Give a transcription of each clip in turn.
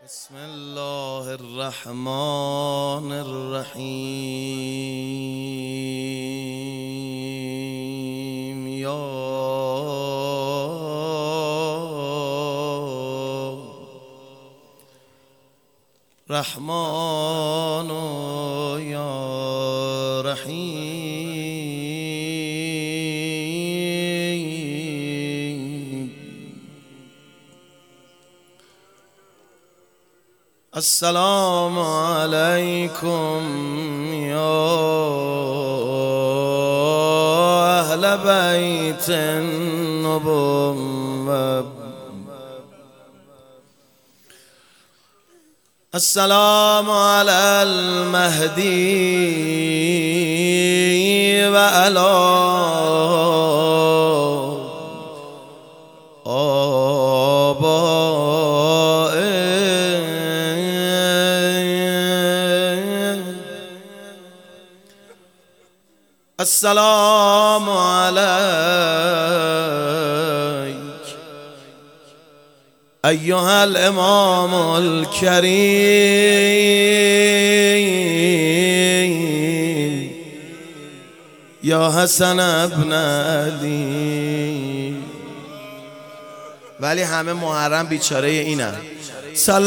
بسم الله الرحمن الرحیم. یا رحمان و یا رحیم. السلام علیکم یا اهل بیت النبوة. السلام علی المهدی و علی السلام علیک ایها الامام الکریم یا حسن ابن علی. ولی همه محرم بیچاره اینن. صلی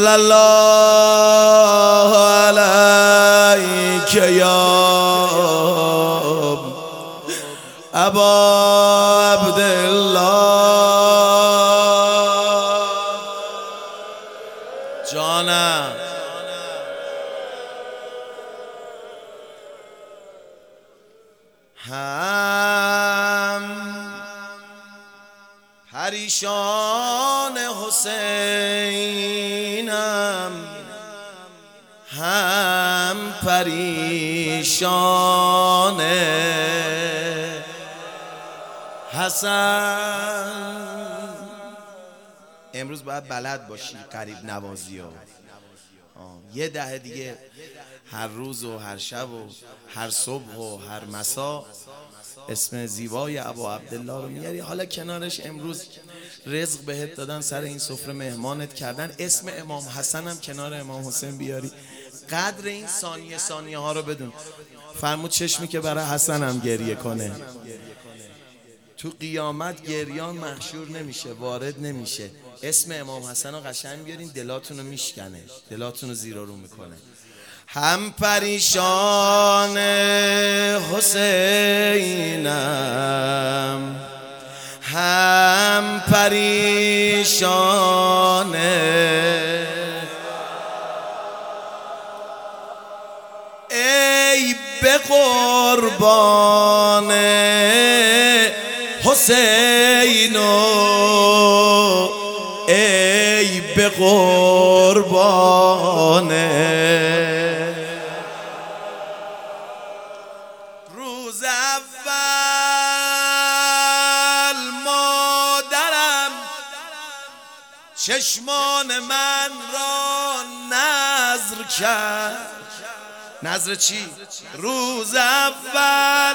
الله علیک یا ابا عبدالله. جانم هم پریشان حسینم، هم پریشان حسن. امروز باید بلد باشی قریب نوازی ها. یه دهه دیگه هر روز و هر شب و هر صبح و هر مسا اسم زیبای ابا عبدالله رو میاری. حالا کنارش امروز رزق بهت دادن، سر این سفره مهمانت کردن، اسم امام حسن هم کنار امام حسین بیاری. قدر این ثانیه ها رو بدون. فرمود چشمی که برای حسن هم گریه کنه تو قیامت گریان محشور نمیشه، وارد نمیشه. اسم امام حسن رو قشنگ بیارین، دلاتون رو میشکنه، دلاتون رو زیر رو میکنه. هم پریشان حسینم، هم پریشان ای به قربان حسینو، ای به قربان روز اول مادرم چشمان من را نذر کرد. نذر چی؟ روز اول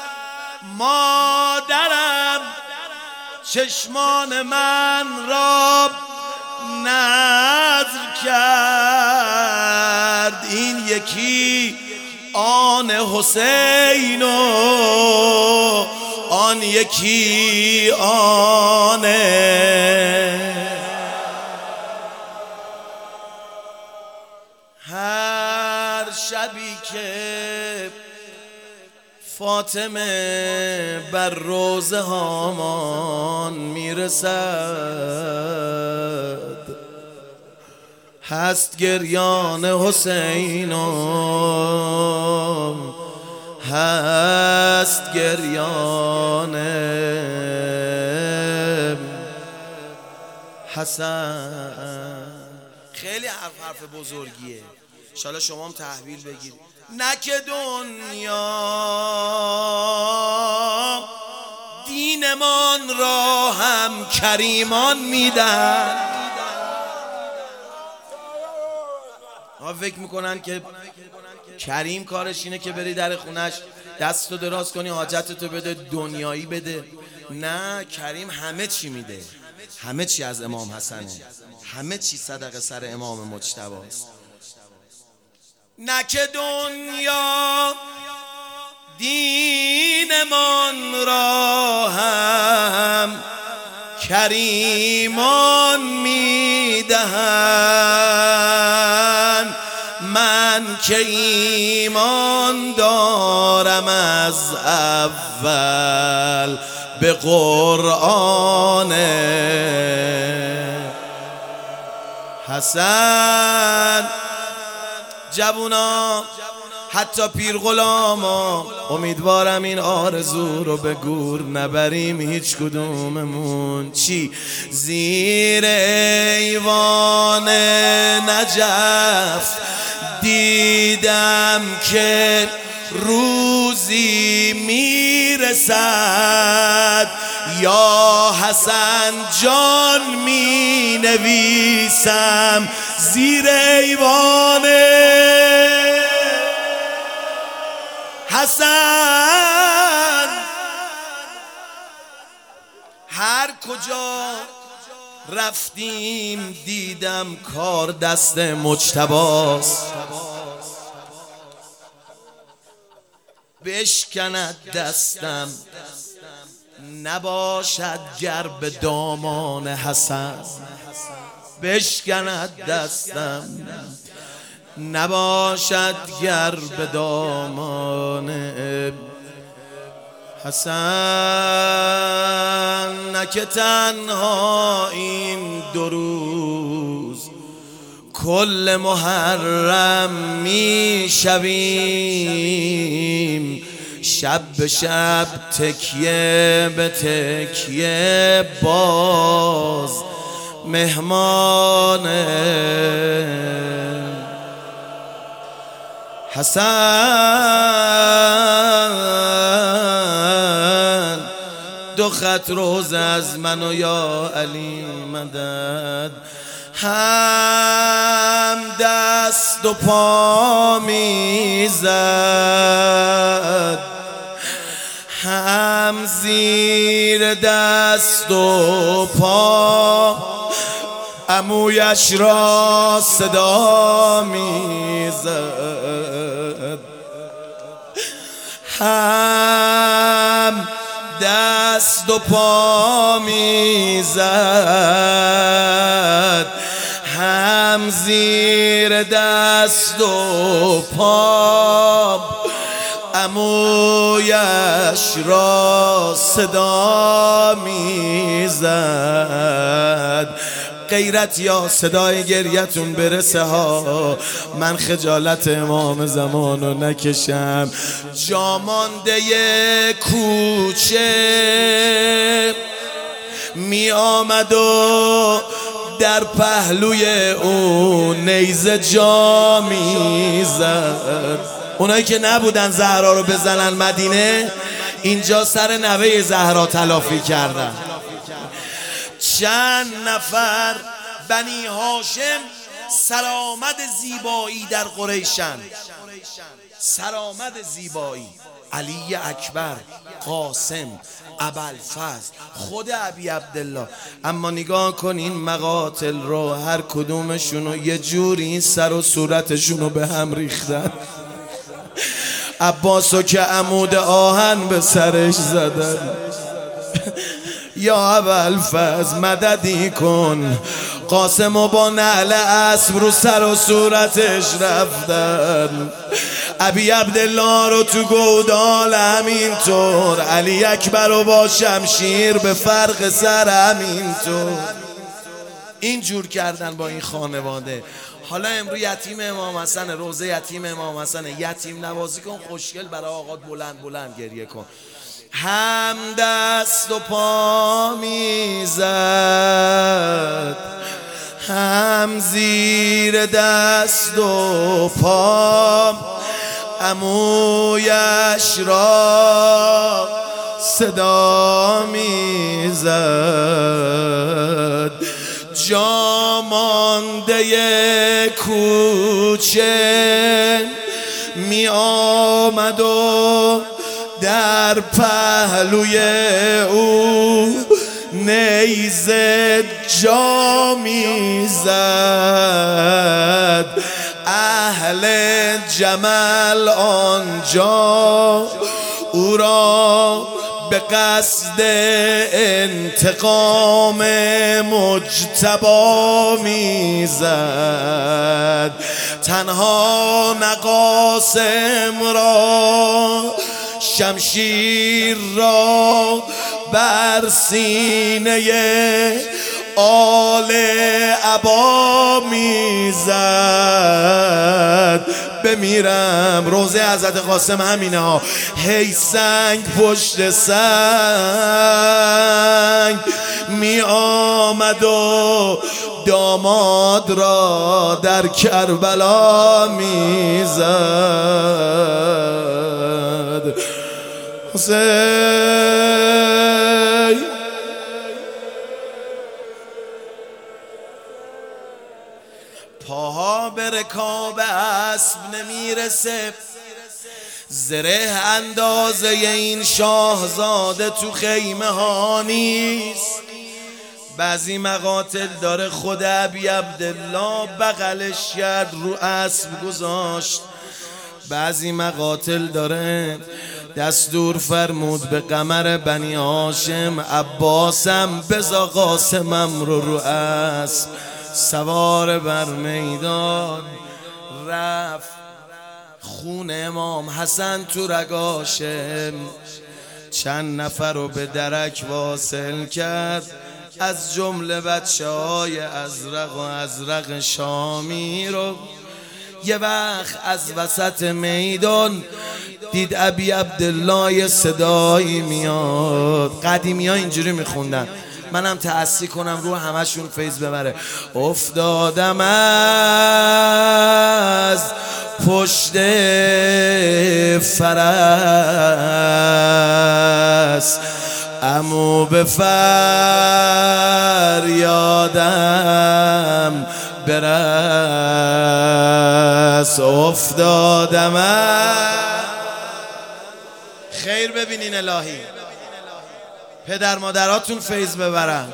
مادرم چشمان من را نذر کرد. این یکی آن حسین و آن یکی آن هر شبی که فاطمه بر روضه هامان میرسد، هست گریان حسین و هست گریان حسن. خیلی حرف بزرگیه، انشالله شما هم تحویل بگیرید. نه که دنیا دینمان را هم کریمان میدن. ها فکر میکنن که کریم کارش اینه که بری در خونش دستو دراز کنی حاجتتو بده، دنیایی بده. نه، کریم همه چی میده، همه چی از امام حسنه، همه چی صدقه سر امام مجتباست. نه که دنیا دینمان را هم کریمان میدهند، من که ایمان دارم از اول به قرآن حسن. جوونا حتی پیر غلاما امیدوارم این آرزو رو به گور نبریم هیچ کدوممون. چی؟ زیر ایوان نجف دیدم که روزی میرسد، یا حسن جان می نویسم زیر ایوان حسن. هر کجا رفتیم دیدم کار دست مجتباست. بشکند دستم نباشد گر به دامان حسن، بشکند دستم نباشد گر به دامان حسن. نه که تنها این 2 روز کل محرم می شویم، شب به شب تکیه به تکیه باز مهمان حسن. 2 خط روز از من و یا علی مدد، هم دست و پا میزد، هم زیر دست و پا عمویش را صدا میزد، هم دست و پا میزد، هم زیر دست و پا عمویش را صدا میزد. غیرت یا صدای گریتون برسه ها، من خجالت امام زمانو نکشم. جامانده کوچه می آمد و در پهلوی اون نیزه جا میزد. اونایی که نبودن زهرا رو بزنن مدینه، اینجا سر نوه زهرا تلافی کردن. چند نفر بنی هاشم سرآمد زیبایی در قریشن، سرآمد زیبایی، علی اکبر، قاسم، ابوالفضل، خود ابی عبدالله. اما نگاه کن این مقاتل رو، هر کدومشونو یه جوری سر و صورتشونو به هم ریختن. عباسو که عمود آهن به سرش زدن. یا ابوالفضل مددی کن. قاسمو با نعل اسب رو سر و صورتش رفتن. ابی عبدالله رو تو گودال همینطور، علی اکبر رو با شمشیر به فرق سر همینطور. اینجور کردن با این خانواده. حالا امروز یتیم امام حسن، روزه یتیم امام حسن، یتیم نوازی کن، خوشگل برای آقا بلند بلند گریه کن. هم دست و پا میزد، هم زیر دست و پا عمویش را صدا میزد. جا مانده کوچه می آمد و در پهلوی او نیزه جا میزد، اهل جمل آنجا او را به قصد انتقام مجتبی میزد. تنها نقاسم را شمشیر را بر سینه آل عبا میزد. بمیرم روزه حضرت قاسم همینه ها، هی سنگ پشت سنگ می آمد و داماد را در کربلا میزد. حسین پاها به رکاب اسب نمیرسه، زره اندازه این شاهزاده تو خیمه ها نیست. بعضی مقاتل داره خود ابی عبدالله بغلش کرد رو اسب گذاشت، بعضی مقاتل داره دستور فرمود به قمر بنی هاشم عباسم بزا قاسمم رو اسب سوار بر میدان رفت. خون امام حسن تو رگاشم، چند نفر رو به درک واصل کرد، از جمله بچه‌های ازرق و ازرق شامی رو. یه وقت از وسط میدان دید ابی عبدالله صدایی میاد. قدیمی ها اینجوری میخوندن، منم تأسی کنم رو همشون فیض ببره. افتادم از پشت فرس، امو به فریادم برس. افتادم خیر ببینین الهی، پدر مادراتون فیض ببرن.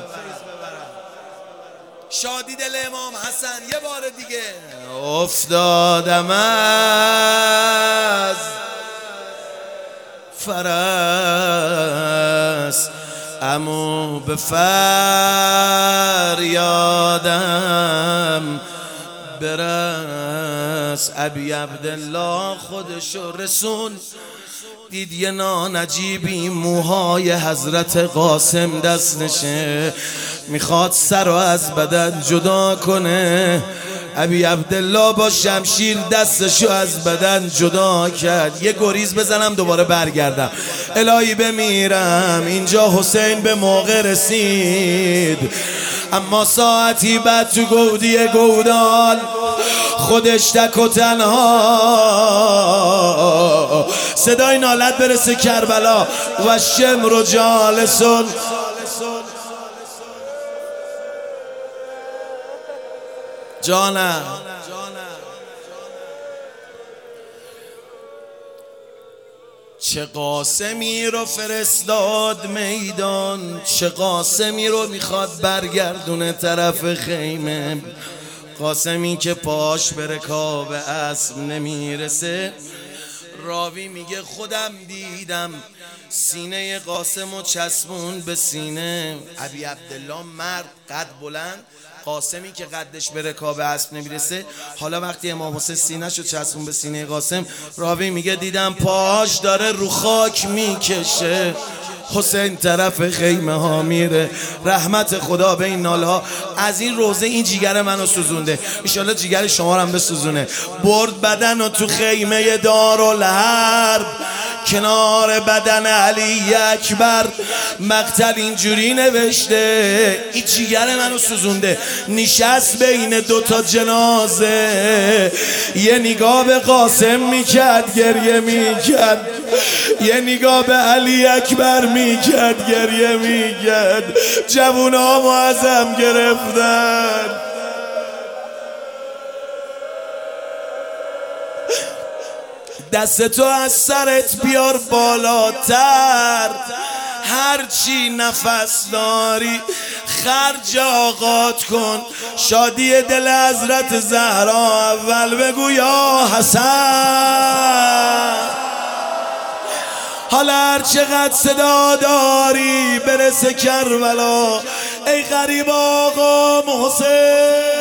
شادی دل امام حسن یه بار دیگه. افتادم از فرس، امو به فریادم برس. ابی عبدالله خودشو رسون، دید یه نانجیبی موهای حضرت قاسم دست نشه، میخواد سر رو از بدن جدا کنه. ابی عبدالله با شمشیر دستشو از بدن جدا کرد. یه گریز بزنم دوباره برگردم، الهی بمیرم. اینجا حسین به موقع رسید، اما ساعتی بعد تو گودی گودال خودش تک و تنها صدای نالت برسه کربلا و شمر جالسون. جانم چه قاسمی رو فرستاد میدان، چه قاسمی رو میخواد برگردونه طرف خیمه. قاسمی که پاش به رکاب اسب نمیرسه. راوی میگه خودم دیدم سینه قاسم و چسبون به سینه. ابی عبدالله مرد قد بلند، قاسمی که قدش به رکاب اسب نمیرسه. حالا وقتی امام حسین سینه‌شو چسبون به سینه قاسم، راوی میگه دیدم پاش داره رو خاک میکشه. حسین طرف خیمه ها میره. رحمت خدا به این ناله ها. از این روزه این جیگر منو سوزونده، ایشالله جیگر شما رو هم بسوزونه. برد بدن و تو خیمه دارالحرب کنار بدن علی اکبر مقتل اینجوری نوشته، این جیگر منو سوزونده. نشست بین دوتا جنازه، یه نگاه به قاسم میکرد گریه میکرد، یه نگاه به علی اکبر میکرد گریه میکرد. جوونا معظم گرفتن. دستتو از سرت بیار بالاتر، هرچی نفس داری خرج آقات کن. شادی دل حضرت زهرا اول بگو یا حسن. حالا هر چقدر صدا داری برسه کربلا. ای غریب آقا محسن